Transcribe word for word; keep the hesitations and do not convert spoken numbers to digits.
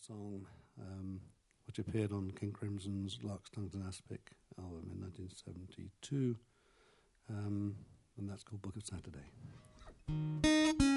song um, which appeared on King Crimson's Larks, Tongues and Aspic album in nineteen seventy-two, um, and that's called Book of Saturday.